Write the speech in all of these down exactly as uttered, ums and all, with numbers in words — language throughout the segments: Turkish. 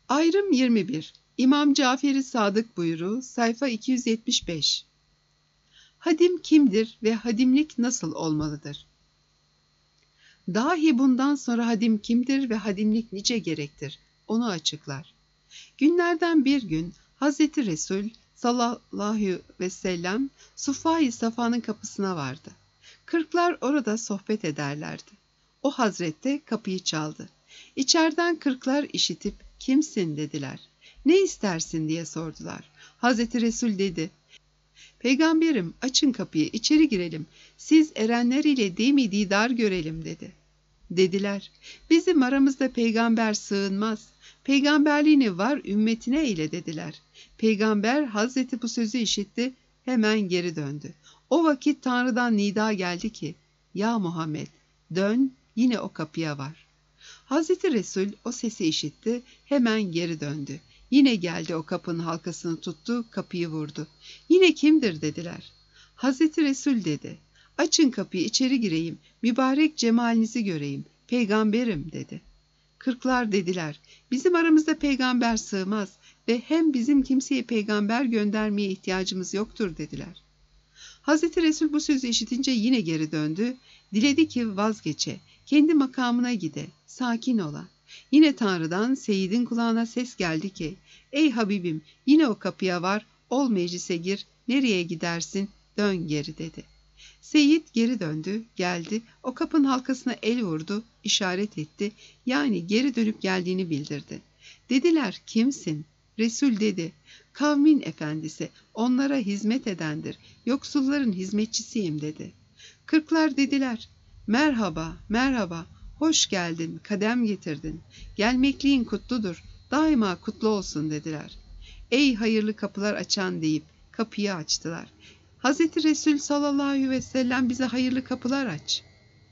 Ayrım yirmi bir. İmam Cafer-i Sadık buyruğu, sayfa iki yüz yetmiş beş. Hadim kimdir ve hadimlik nasıl olmalıdır? Dahi bundan sonra hadim kimdir ve hadimlik nice gerektir? Onu açıklar. Günlerden bir gün Hazreti Resul sallallahu aleyhi ve sellem Suffâ-i Safa'nın kapısına vardı. Kırklar orada sohbet ederlerdi. O hazrette kapıyı çaldı. İçeriden kırklar işitip kimsin dediler. Ne istersin diye sordular. Hazreti Resul dedi: Peygamberim, açın kapıyı, içeri girelim. Siz erenler ile değil didar görelim dedi. Dediler: bizim aramızda peygamber sığınmaz. Peygamberliğini var ümmetine eyle dediler. Peygamber Hazreti bu sözü işitti, hemen geri döndü. O vakit Tanrı'dan nida geldi ki: ya Muhammed, dön, yine o kapıya var. Hazreti Resul o sesi işitti, hemen geri döndü. Yine geldi, o kapının halkasını tuttu, kapıyı vurdu. Yine kimdir dediler. Hazreti Resul dedi: açın kapıyı, içeri gireyim, mübarek cemalinizi göreyim, peygamberim dedi. Kırklar dediler: bizim aramızda peygamber sığmaz ve hem bizim kimseye peygamber göndermeye ihtiyacımız yoktur dediler. Hazreti Resul bu sözü işitince yine geri döndü, diledi ki vazgeçe, kendi makamına gide, sakin ola. Yine Tanrı'dan Seyyid'in kulağına ses geldi ki: ey Habibim, yine o kapıya var, ol meclise gir, nereye gidersin, dön geri dedi. Seyyid geri döndü, geldi, o kapının halkasına el vurdu, işaret etti, yani geri dönüp geldiğini bildirdi. Dediler: kimsin? Resul dedi: kavmin efendisi, onlara hizmet edendir, yoksulların hizmetçisiyim dedi. Kırklar dediler: merhaba, merhaba, hoş geldin, kadem getirdin, gelmekliğin kutludur, daima kutlu olsun dediler. Ey hayırlı kapılar açan deyip kapıyı açtılar. Hazreti Resul sallallahu aleyhi ve sellem bize hayırlı kapılar aç.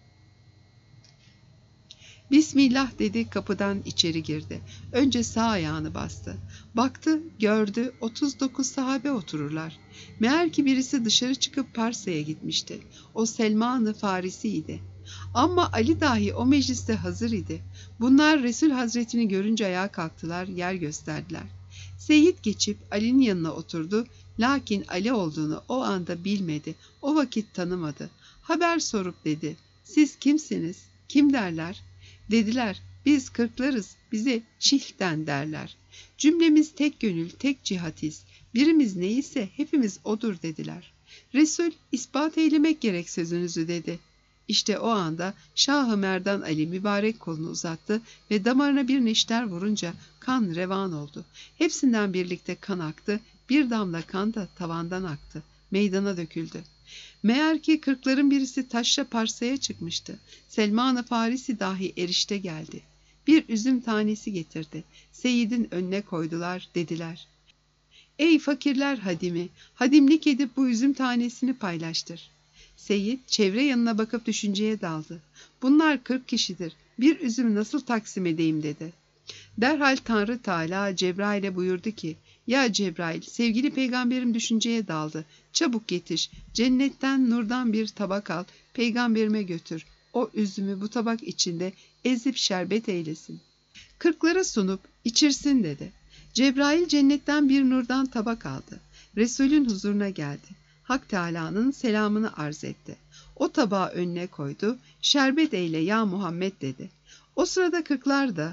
Bismillah dedi, kapıdan içeri girdi. Önce sağ ayağını bastı. Baktı, gördü, otuz dokuz sahabe otururlar. Meğer ki birisi dışarı çıkıp Parsa'ya gitmişti. O Selman-ı Farisi'ydi. Ama Ali dahi o mecliste hazır idi. Bunlar Resul Hazretini görünce ayağa kalktılar, yer gösterdiler. Seyyid geçip Ali'nin yanına oturdu. Lakin Ali olduğunu o anda bilmedi, o vakit tanımadı. Haber sorup dedi: siz kimsiniz, kim derler? Dediler: biz kırklarız, bize çihten derler. Cümlemiz tek gönül, tek cihatiz, birimiz neyse hepimiz odur dediler. Resul: ispat eylemek gerek sözünüzü dedi. İşte o anda Şah-ı Merdan Ali mübarek kolunu uzattı ve damarına bir neşter vurunca kan revan oldu. Hepsinden birlikte kan aktı, bir damla kan da tavandan aktı, meydana döküldü. Meğer ki kırkların birisi taşla Parsa'ya çıkmıştı. Selman-ı Farisi dahi erişte geldi. Bir üzüm tanesi getirdi. Seyyid'in önüne koydular, dediler: ey fakirler hadimi, hadimlik edip bu üzüm tanesini paylaştır. Seyyid çevre yanına bakıp düşünceye daldı. Bunlar kırk kişidir, bir üzüm nasıl taksim edeyim dedi. Derhal Tanrı Teala Cebrail'e buyurdu ki: ya Cebrail, sevgili peygamberim düşünceye daldı. Çabuk yetiş, cennetten nurdan bir tabak al, peygamberime götür. O üzümü bu tabak içinde ezip şerbet eylesin. Kırklara sunup içirsin dedi. Cebrail cennetten bir nurdan tabak aldı. Resulün huzuruna geldi. Hak Teâlâ'nın selamını arz etti. O tabağı önüne koydu, şerbet eyle ya Muhammed dedi. O sırada kırklar da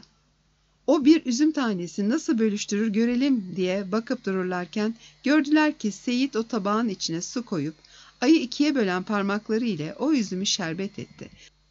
o bir üzüm tanesi nasıl bölüştürür görelim diye bakıp dururlarken gördüler ki Seyyid o tabağın içine su koyup ayı ikiye bölen parmakları ile o üzümü şerbet etti.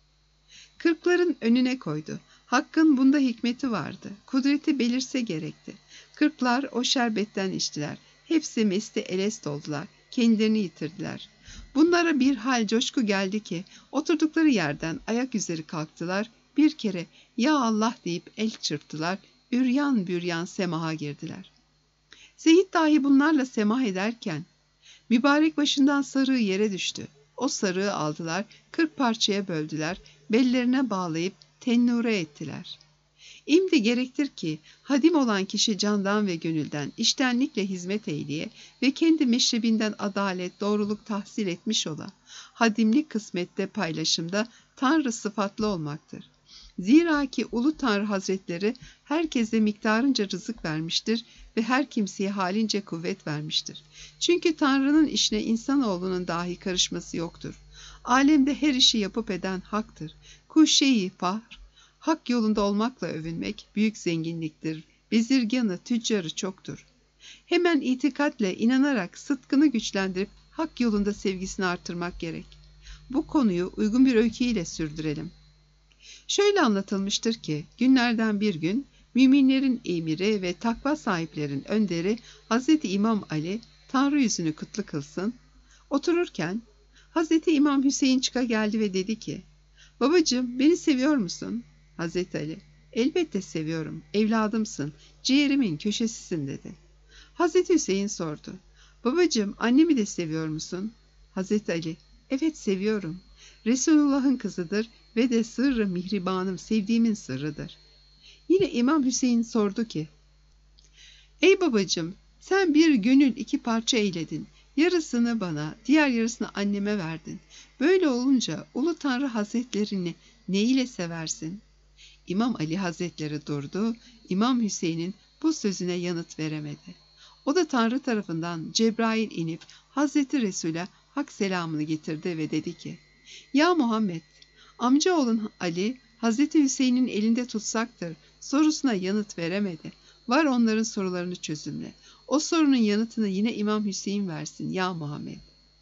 Kırkların önüne koydu. Hakkın bunda hikmeti vardı. Kudreti belirse gerekti. Kırklar o şerbetten içtiler. Hepsi mesti elest oldular. Kendilerini yitirdiler. Bunlara bir hal coşku geldi ki oturdukları yerden ayak üzeri kalktılar. Bir kere ya Allah deyip el çırptılar, üryan büryan semaha girdiler. Seyyid dahi bunlarla semah ederken mübarek başından sarığı yere düştü. O sarığı aldılar, kırk parçaya böldüler, bellerine bağlayıp tennure ettiler. İmdi gerektir ki hadim olan kişi candan ve gönülden içtenlikle hizmet eyleye ve kendi meşrebinden adalet, doğruluk tahsil etmiş ola. Hadimlik kısmette paylaşımda Tanrı sıfatlı olmaktır. Zira ki Ulu Tanrı Hazretleri herkese miktarınca rızık vermiştir ve her kimseye halince kuvvet vermiştir. Çünkü Tanrı'nın işine insanoğlunun dahi karışması yoktur. Alemde her işi yapıp eden Hak'tır. Kuşeyi fahr, hak yolunda olmakla övünmek büyük zenginliktir. Bezirganı, tüccarı çoktur. Hemen itikatle, inanarak sıdkını güçlendirip hak yolunda sevgisini artırmak gerek. Bu konuyu uygun bir öyküyle sürdürelim. Şöyle anlatılmıştır ki, günlerden bir gün müminlerin emiri ve takva sahiplerin önderi Hazreti İmam Ali, Tanrı yüzünü kutlu kılsın, otururken Hazreti İmam Hüseyin çıka geldi ve dedi ki, "Babacığım, beni seviyor musun?" Hazreti Ali, "Elbette seviyorum, evladımsın, ciğerimin köşesisin." dedi. Hazreti Hüseyin sordu, "Babacığım, annemi de seviyor musun?" Hazreti Ali, "Evet, seviyorum. Resulullah'ın kızıdır ve de sırrı mihribanım, sevdiğimin sırrıdır." Yine İmam Hüseyin sordu ki, "Ey babacığım, sen bir gönül iki parça eyledin. Yarısını bana, diğer yarısını anneme verdin. Böyle olunca Ulu Tanrı Hazretlerini ne ile seversin?" İmam Ali Hazretleri durdu. İmam Hüseyin'in bu sözüne yanıt veremedi. O da Tanrı tarafından Cebrail inip Hazreti Resul'e hak selamını getirdi ve dedi ki, "Ya Muhammed, amcaoğlun Ali Hazreti Hüseyin'in elinde tutsaktır sorusuna yanıt veremedi. Var onların sorularını çözümle. O sorunun yanıtını yine İmam Hüseyin versin ya Muhammed."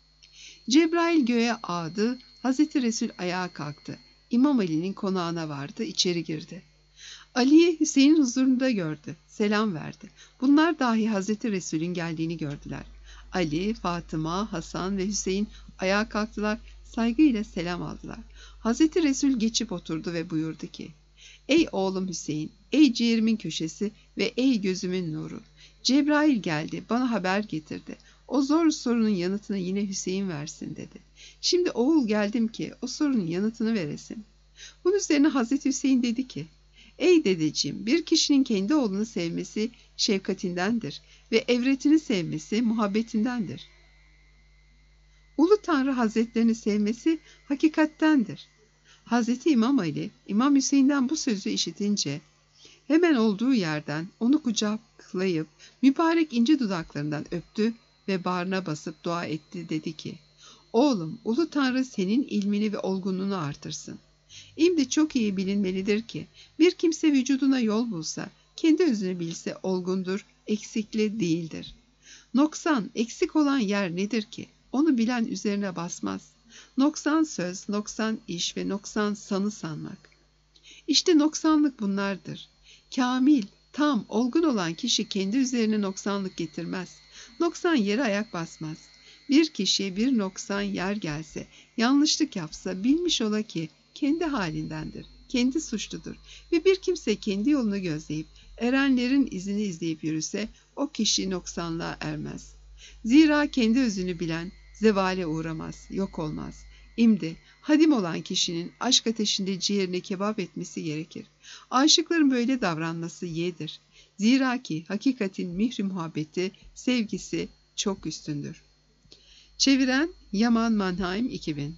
Cebrail göğe ağdı, Hazreti Resul ayağa kalktı. İmam Ali'nin konağına vardı, içeri girdi. Ali'yi Hüseyin huzurunda gördü, selam verdi. Bunlar dahi Hazreti Resul'ün geldiğini gördüler. Ali, Fatıma, Hasan ve Hüseyin ayağa kalktılar, saygıyla selam aldılar. Hazreti Resul geçip oturdu ve buyurdu ki, "Ey oğlum Hüseyin, ey ciğerimin köşesi ve ey gözümün nuru. Cebrail geldi, bana haber getirdi. O zor sorunun yanıtını yine Hüseyin versin." dedi. "Şimdi oğul geldim ki o sorunun yanıtını veresin." Bunun üzerine Hazreti Hüseyin dedi ki, "Ey dedeciğim, bir kişinin kendi oğlunu sevmesi şefkatindendir ve evretini sevmesi muhabbetindendir. Ulu Tanrı Hazretlerini sevmesi hakikattendir." Hazreti İmam Ali, İmam Hüseyin'den bu sözü işitince hemen olduğu yerden onu kucaklayıp mübarek ince dudaklarından öptü ve bağrına basıp dua etti, dedi ki, "Oğlum, Ulu Tanrı senin ilmini ve olgunluğunu artırsın. İmdi çok iyi bilinmelidir ki bir kimse vücuduna yol bulsa, kendi özünü bilse olgundur, eksikli değildir. Noksan, eksik olan yer nedir ki? Onu bilen üzerine basmaz. Noksan söz, noksan iş ve noksan sanı sanmak. İşte noksanlık bunlardır. Kamil, tam, olgun olan kişi kendi üzerine noksanlık getirmez. Noksan yere ayak basmaz. Bir kişiye bir noksan yer gelse, yanlışlık yapsa bilmiş ola ki kendi halindendir, kendi suçludur ve bir kimse kendi yolunu gözleyip erenlerin izini izleyip yürüse o kişi noksanlığa ermez. Zira kendi özünü bilen zevale uğramaz, yok olmaz. İmdi, hadim olan kişinin aşk ateşinde ciğerini kebap etmesi gerekir. Aşıkların böyle davranması yedir. Zira ki hakikatin mihri muhabbeti, sevgisi çok üstündür. Çeviren Yaman Mannheim iki bin.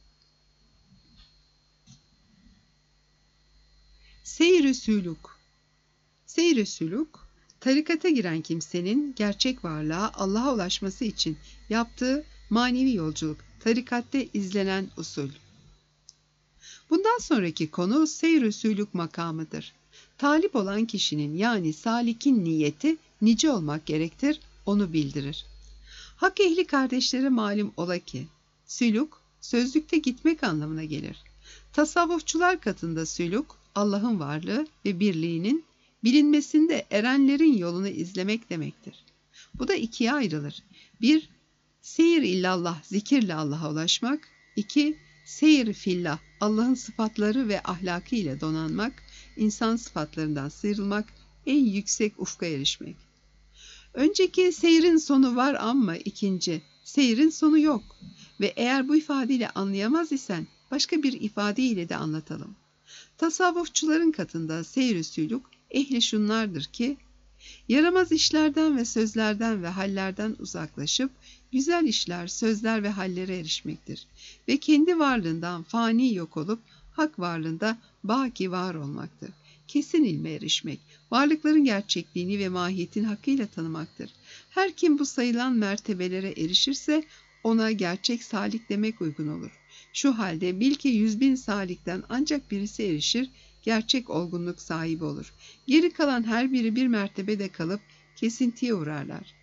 Seyr-i sülûk. Seyr-i sülûk, tarikata giren kimsenin gerçek varlığa, Allah'a ulaşması için yaptığı manevi yolculuk, tarikatte izlenen usul. Bundan sonraki konu seyr-i sülûk makamıdır. Talip olan kişinin yani salikin niyeti nice olmak gerektir, onu bildirir. Hak ehli kardeşlere malum ola ki, sülûk, sözlükte gitmek anlamına gelir. Tasavvufçular katında sülûk, Allah'ın varlığı ve birliğinin bilinmesinde erenlerin yolunu izlemek demektir. Bu da ikiye ayrılır. Bir, seyir illallah, zikirle Allah'a ulaşmak. İki, seyir fillah, Allah'ın sıfatları ve ahlakı ile donanmak, insan sıfatlarından sıyrılmak, en yüksek ufka erişmek. Önceki seyrin sonu var ama ikinci, seyrin sonu yok. Ve eğer bu ifadeyle anlayamaz isen başka bir ifadeyle de anlatalım. Tasavvufçuların katında seyr-i sülûk ehli şunlardır ki, yaramaz işlerden ve sözlerden ve hallerden uzaklaşıp güzel işler, sözler ve hallere erişmektir. Ve kendi varlığından fani yok olup hak varlığında baki var olmaktır. Kesin ilme erişmek, varlıkların gerçekliğini ve mahiyetini hakkıyla tanımaktır. Her kim bu sayılan mertebelere erişirse ona gerçek salik demek uygun olur. Şu halde bil ki yüz bin salikten ancak birisi erişir, gerçek olgunluk sahibi olur. Geri kalan her biri bir mertebede kalıp kesintiye uğrarlar.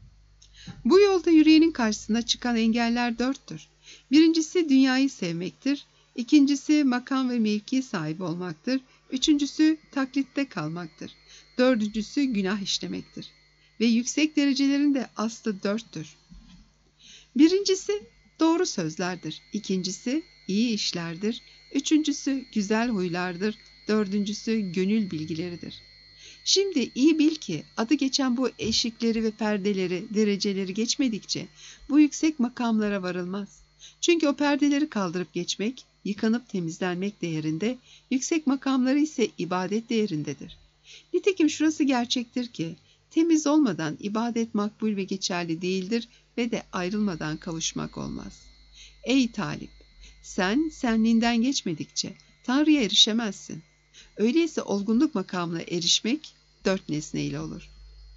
Bu yolda yürüyenin karşısına çıkan engeller dörttür. Birincisi dünyayı sevmektir. İkincisi makam ve mevki sahibi olmaktır. Üçüncüsü taklitte kalmaktır. Dördüncüsü günah işlemektir. Ve yüksek derecelerin de aslı dörttür. Birincisi doğru sözlerdir. İkincisi iyi işlerdir. Üçüncüsü güzel huylardır. Dördüncüsü gönül bilgileridir. Şimdi iyi bil ki adı geçen bu eşikleri ve perdeleri, dereceleri geçmedikçe bu yüksek makamlara varılmaz. Çünkü o perdeleri kaldırıp geçmek, yıkanıp temizlenmek değerinde, yüksek makamları ise ibadet değerindedir. Nitekim şurası gerçektir ki, temiz olmadan ibadet makbul ve geçerli değildir ve de ayrılmadan kavuşmak olmaz. Ey talip! Sen, senliğinden geçmedikçe Tanrı'ya erişemezsin. Öyleyse olgunluk makamına erişmek dört nesneyle olur.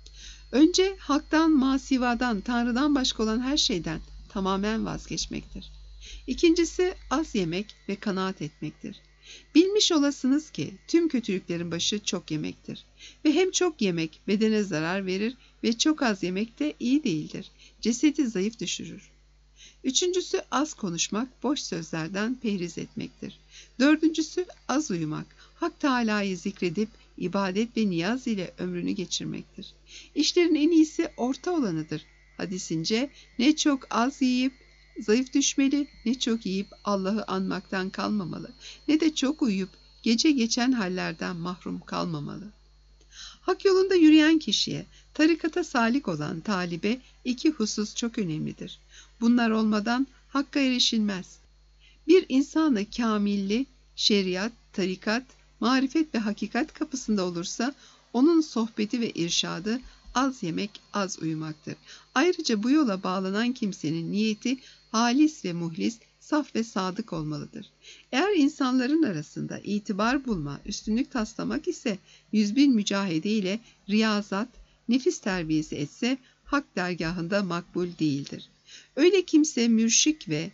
Önce haktan, masivadan, Tanrı'dan başka olan her şeyden tamamen vazgeçmektir. İkincisi az yemek ve kanaat etmektir. Bilmiş olasınız ki tüm kötülüklerin başı çok yemektir. Ve hem çok yemek bedene zarar verir ve çok az yemek de iyi değildir. Cesedi zayıf düşürür. Üçüncüsü az konuşmak, boş sözlerden perhiz etmektir. Dördüncüsü az uyumak, Hak Teâlâ'yı zikredip ibadet ve niyaz ile ömrünü geçirmektir. İşlerin en iyisi orta olanıdır. Hadisince ne çok az yiyip zayıf düşmeli, ne çok yiyip Allah'ı anmaktan kalmamalı, ne de çok uyuyup gece geçen hallerden mahrum kalmamalı. Hak yolunda yürüyen kişiye, tarikata salik olan talibe iki husus çok önemlidir. Bunlar olmadan hakka erişilmez. Bir insanı kamilli, şeriat, tarikat, marifet ve hakikat kapısında olursa onun sohbeti ve irşadı az yemek, az uyumaktır. Ayrıca bu yola bağlanan kimsenin niyeti halis ve muhlis, saf ve sadık olmalıdır. Eğer insanların arasında itibar bulma, üstünlük taslamak ise yüz bin mücahede ile riyazat, nefis terbiyesi etse hak dergahında makbul değildir. Öyle kimse mürşik ve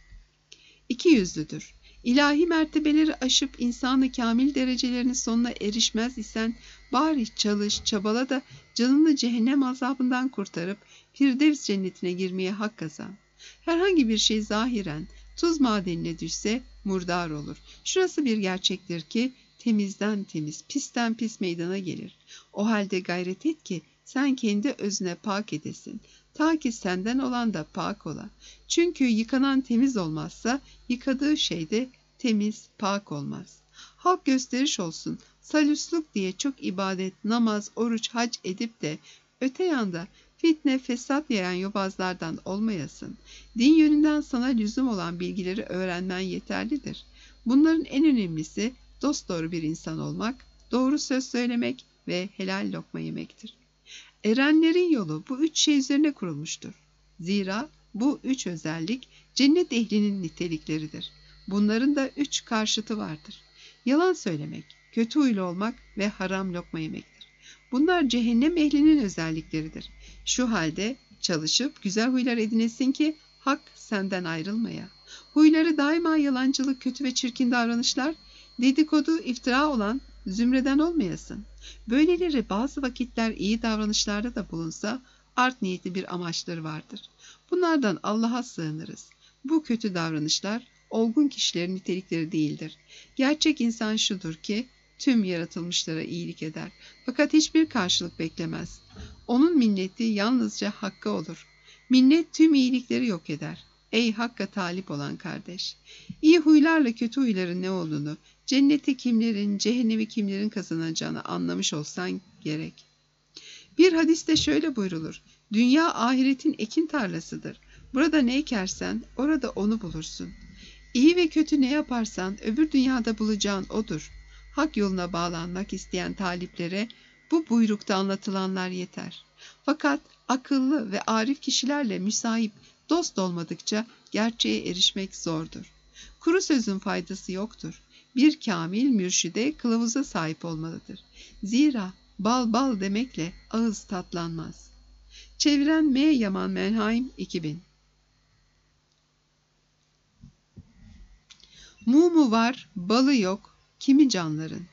iki yüzlüdür. İlahi mertebeleri aşıp insanı kamil derecelerinin sonuna erişmez isen bari çalış, çabala da canını cehennem azabından kurtarıp Firdevs cennetine girmeye hak kazan. Herhangi bir şey zahiren tuz madenine düşse murdar olur. Şurası bir gerçektir ki temizden temiz, pisten pis meydana gelir. O halde gayret et ki sen kendi özüne pak edesin. Ta ki senden olan da pak ola. Çünkü yıkanan temiz olmazsa yıkadığı şey de temiz, pak olmaz. Halk gösteriş olsun, salüsluk diye çok ibadet, namaz, oruç, hac edip de öte yanda fitne, fesat yayan yobazlardan olmayasın. Din yönünden sana lüzum olan bilgileri öğrenmen yeterlidir. Bunların en önemlisi dosdoğru bir insan olmak, doğru söz söylemek ve helal lokma yemektir. Erenlerin yolu bu üç şey üzerine kurulmuştur. Zira bu üç özellik cennet ehlinin nitelikleridir. Bunların da üç karşıtı vardır. Yalan söylemek, kötü huylu olmak ve haram lokma yemektir. Bunlar cehennem ehlinin özellikleridir. Şu halde çalışıp güzel huylar edinesin ki hak senden ayrılmaya. Huyları daima yalancılık, kötü ve çirkin davranışlar, dedikodu, iftira olan zümreden olmayasın. Böyleleri bazı vakitler iyi davranışlarda da bulunsa art niyetli bir amaçları vardır. Bunlardan Allah'a sığınırız. Bu kötü davranışlar olgun kişilerin nitelikleri değildir. Gerçek insan şudur ki tüm yaratılmışlara iyilik eder. Fakat hiçbir karşılık beklemez. Onun minneti yalnızca Hakk'a olur. Minnet tüm iyilikleri yok eder. Ey Hakk'a talip olan kardeş! İyi huylarla kötü huyların ne olduğunu, cenneti kimlerin, cehennemi kimlerin kazanacağını anlamış olsan gerek. Bir hadiste şöyle buyrulur. Dünya ahiretin ekin tarlasıdır. Burada ne ekersen orada onu bulursun. İyi ve kötü ne yaparsan öbür dünyada bulacağın odur. Hak yoluna bağlanmak isteyen taliplere bu buyrukta anlatılanlar yeter. Fakat akıllı ve arif kişilerle müsahip, dost olmadıkça gerçeğe erişmek zordur. Kuru sözün faydası yoktur. Bir kamil mürşide kılavuza sahip olmalıdır. Zira bal bal demekle ağız tatlanmaz. Çeviren M. Yaman Menhaim iki bin. Mumu var, balı yok, kimi canların.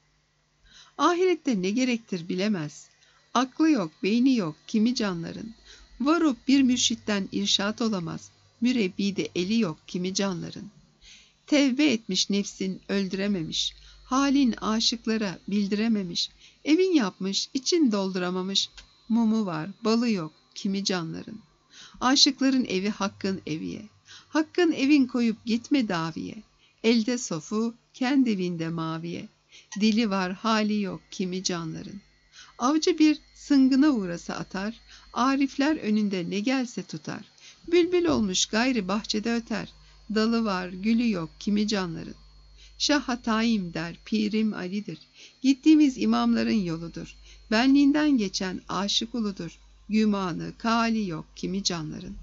Ahirette ne gerektir bilemez. Aklı yok, beyni yok, kimi canların. Varup bir mürşitten irşat olamaz. Mürebbide eli yok, kimi canların. Tevbe etmiş nefsin öldürememiş. Halin aşıklara bildirememiş. Evin yapmış, için dolduramamış. Mumu var, balı yok, kimi canların. Aşıkların evi Hakk'ın eviye. Hakk'ın evin koyup gitme daviye. Elde sofu, kendi evinde maviye. Dili var, hali yok, kimi canların. Avcı bir sıngına uğrasa atar, arifler önünde ne gelse tutar. Bülbül olmuş gayri bahçede öter, dalı var, gülü yok, kimi canların. Şah Hatayim der, pirim Ali'dir, gittiğimiz imamların yoludur. Benliğinden geçen aşık uludur, gümanı, kali yok, kimi canların.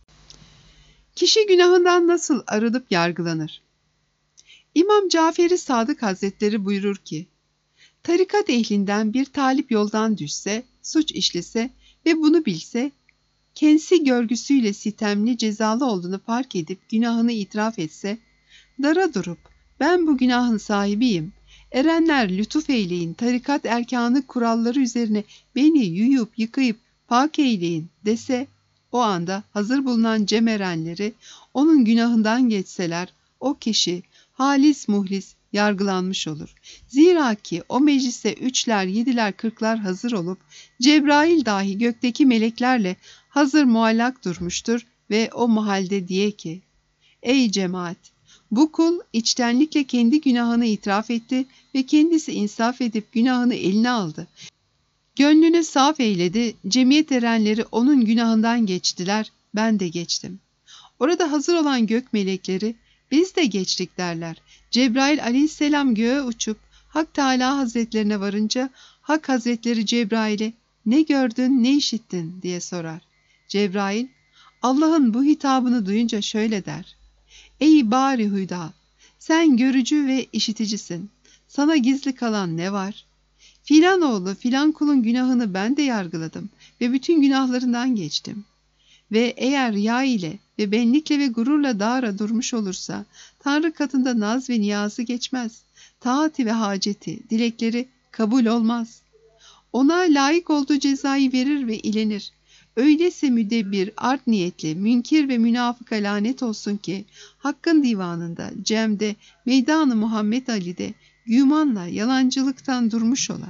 Kişi günahından nasıl arınıp yargılanır? İmam Cafer-i Sadık Hazretleri buyurur ki, tarikat ehlinden bir talip yoldan düşse, suç işlese ve bunu bilse, kendisi görgüsüyle sitemli cezalı olduğunu fark edip günahını itiraf etse, dara durup ben bu günahın sahibiyim, erenler lütuf eyleyin, tarikat erkanı kuralları üzerine beni yuyup yıkayıp pak eyleyin dese, o anda hazır bulunan cem erenleri onun günahından geçseler, o kişi halis muhlis yargılanmış olur. Zira ki o meclise üçler, yediler, kırklar hazır olup Cebrail dahi gökteki meleklerle hazır muallak durmuştur ve o mahalde diye ki, ey cemaat! Bu kul içtenlikle kendi günahını itiraf etti ve kendisi insaf edip günahını eline aldı. Gönlünü saf eyledi, cemiyet erenleri onun günahından geçtiler, ben de geçtim. Orada hazır olan gök melekleri, biz de geçtik derler. Cebrail aleyhisselam göğe uçup Hak Teâlâ Hazretlerine varınca Hak Hazretleri Cebrail'e ne gördün ne işittin diye sorar. Cebrail Allah'ın bu hitabını duyunca şöyle der. Ey bari hüda, sen görücü ve işiticisin. Sana gizli kalan ne var? Filan oğlu filan kulun günahını ben de yargıladım ve bütün günahlarından geçtim. Ve eğer riya ile ve benlikle ve gururla dağra durmuş olursa, Tanrı katında naz ve niyazı geçmez. Taati ve haceti, dilekleri kabul olmaz. Ona layık olduğu cezayı verir ve ilenir. Öyleyse müdebbir, art niyetli, münkir ve münafıka lanet olsun ki, Hakk'ın divanında, Cem'de, Meydan-ı Muhammed Ali'de, gümanla, yalancılıktan durmuş ola.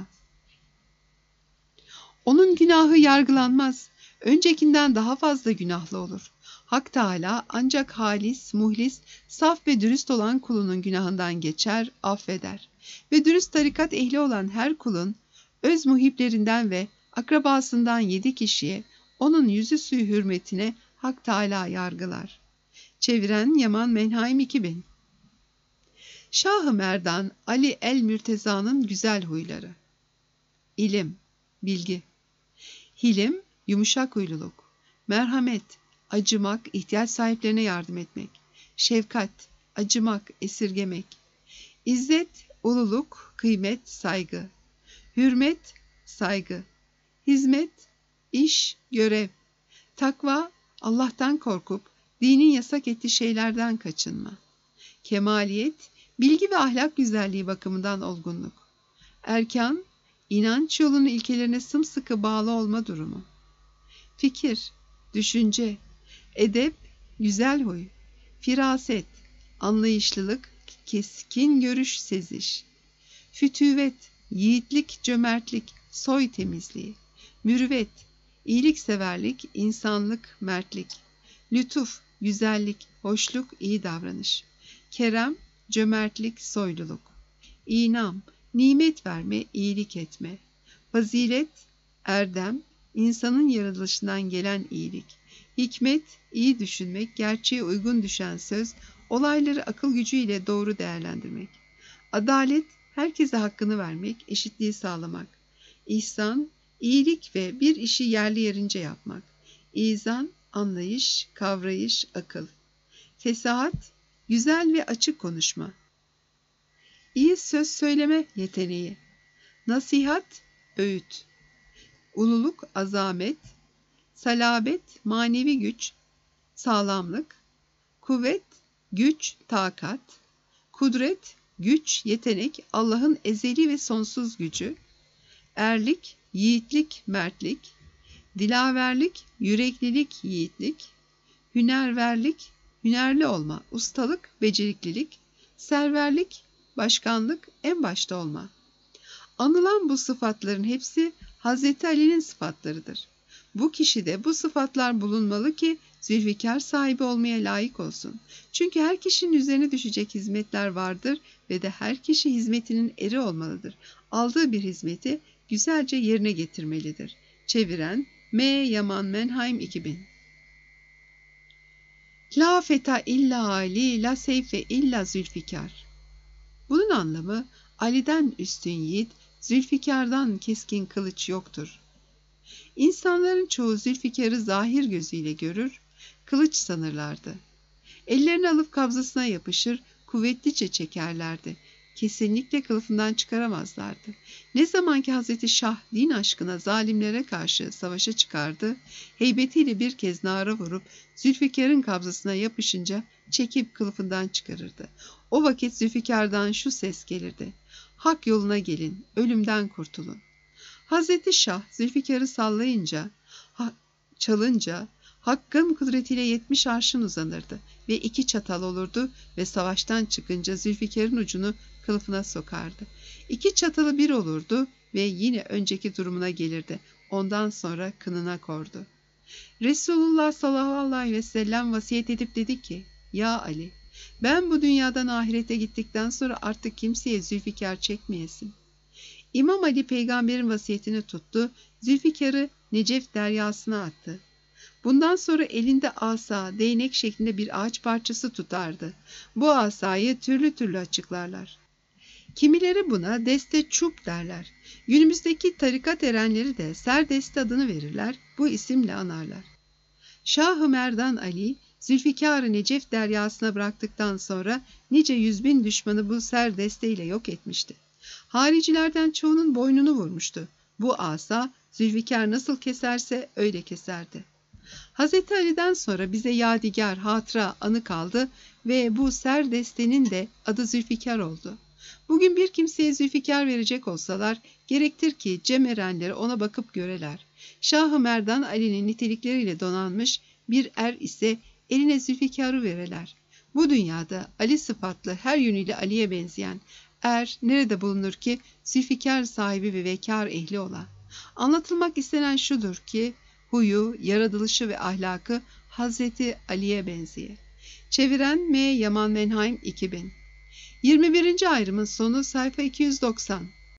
Onun günahı yargılanmaz. Öncekinden daha fazla günahlı olur. Hak Teâlâ ancak halis, muhlis, saf ve dürüst olan kulunun günahından geçer, affeder. Ve dürüst tarikat ehli olan her kulun, öz muhiplerinden ve akrabasından yedi kişiye, onun yüzü suyu hürmetine Hak Teâlâ yargılar. Çeviren Yaman Menhaim iki bin. Şah-ı Merdan Ali el-Mürteza'nın güzel huyları. İlim, bilgi. Hilim, yumuşak huyluluk. Merhamet, acımak, ihtiyaç sahiplerine yardım etmek. Şefkat, acımak, esirgemek. İzzet, ululuk, kıymet, saygı. Hürmet, saygı. Hizmet, iş, görev. Takva, Allah'tan korkup dinin yasak ettiği şeylerden kaçınma. Kemaliyet, bilgi ve ahlak güzelliği bakımından olgunluk. Erkan, inanç yolunun ilkelerine sımsıkı bağlı olma durumu. Fikir, düşünce. Edep, güzel huy. Firaset, anlayışlılık, keskin görüş, seziş. Fütüvet, yiğitlik, cömertlik, soy temizliği. Mürüvvet, iyilikseverlik, insanlık, mertlik. Lütuf, güzellik, hoşluk, iyi davranış. Kerem, cömertlik, soyluluk. İnam, nimet verme, iyilik etme. Fazilet, erdem, insanın yaratılışından gelen iyilik. Hikmet, iyi düşünmek, gerçeğe uygun düşen söz, olayları akıl gücüyle doğru değerlendirmek. Adalet, herkese hakkını vermek, eşitliği sağlamak. İhsan, iyilik ve bir işi yerli yerince yapmak. İzan, anlayış, kavrayış, akıl. Fesahat, güzel ve açık konuşma, iyi söz söyleme yeteneği, nasihat, öğüt, ululuk, azamet, salabet, manevi güç, sağlamlık, kuvvet, güç, takat, kudret, güç, yetenek, Allah'ın ezeli ve sonsuz gücü, erlik, yiğitlik, mertlik, dilaverlik, yüreklilik, yiğitlik, hünerverlik, hünerli olma, ustalık, beceriklilik, serverlik, başkanlık, en başta olma. Anılan bu sıfatların hepsi Hazreti Ali'nin sıfatlarıdır. Bu kişide bu sıfatlar bulunmalı ki Zülfikar sahibi olmaya layık olsun. Çünkü her kişinin üzerine düşecek hizmetler vardır ve de her kişi hizmetinin eri olmalıdır. Aldığı bir hizmeti güzelce yerine getirmelidir. Çeviren M. Yaman Menheim iki bin. La feta illa Ali, la seyfe illa Zülfikar. Bunun anlamı Ali'den üstün yiğit, Zülfikar'dan keskin kılıç yoktur. İnsanların çoğu Zülfikar'ı zahir gözüyle görür, kılıç sanırlardı. Ellerini alıp kabzasına yapışır, kuvvetlice çekerlerdi. Kesinlikle kılıfından çıkaramazlardı. Ne zamanki Hazreti Şah din aşkına zalimlere karşı savaşa çıkardı, heybetiyle bir kez nara vurup Zülfikar'ın kabzasına yapışınca çekip kılıfından çıkarırdı. O vakit Zülfikar'dan şu ses gelirdi: "Hak yoluna gelin, ölümden kurtulun." Hazreti Şah Zülfikar'ı sallayınca, ha, çalınca Hakk'ın kudretiyle yetmiş arşın uzanırdı ve iki çatal olurdu ve savaştan çıkınca Zülfikar'ın ucunu kılıfına sokardı. İki çatalı bir olurdu ve yine önceki durumuna gelirdi. Ondan sonra kınına kordu. Resulullah sallallahu aleyhi ve sellem vasiyet edip dedi ki: "Ya Ali, ben bu dünyadan ahirete gittikten sonra artık kimseye Zülfikar çekmeyesin." İmam Ali peygamberin vasiyetini tuttu, Zülfikar'ı Necef deryasına attı. Bundan sonra elinde asa, değnek şeklinde bir ağaç parçası tutardı. Bu asayı türlü türlü açıklarlar. Kimileri buna deste çup derler. Günümüzdeki tarikat erenleri de serdeste adını verirler, bu isimle anarlar. Şah-ı Merdan Ali, Zülfikar'ı Necef deryasına bıraktıktan sonra nice yüz bin düşmanı bu serdesteyle yok etmişti. Haricilerden çoğunun boynunu vurmuştu. Bu asa Zülfikar nasıl keserse öyle keserdi. Hazreti Ali'den sonra bize yadigar, hatıra, anı kaldı ve bu serdestenin de adı Zülfikar oldu. Bugün bir kimseye Zülfikar verecek olsalar, gerektir ki cem erenleri ona bakıp göreler. Şah-ı Merdan Ali'nin nitelikleriyle donanmış bir er ise eline Zülfikar'ı vereler. Bu dünyada Ali sıfatlı, her yönüyle Ali'ye benzeyen er nerede bulunur ki Zülfikar sahibi ve vekar ehli ola? Anlatılmak istenen şudur ki, huyu, yaratılışı ve ahlakı Hazreti Ali'ye benziyor. Çeviren M. Yaman Menheim iki bin. yirmi birinci ayrımın sonu sayfa iki yüz doksan.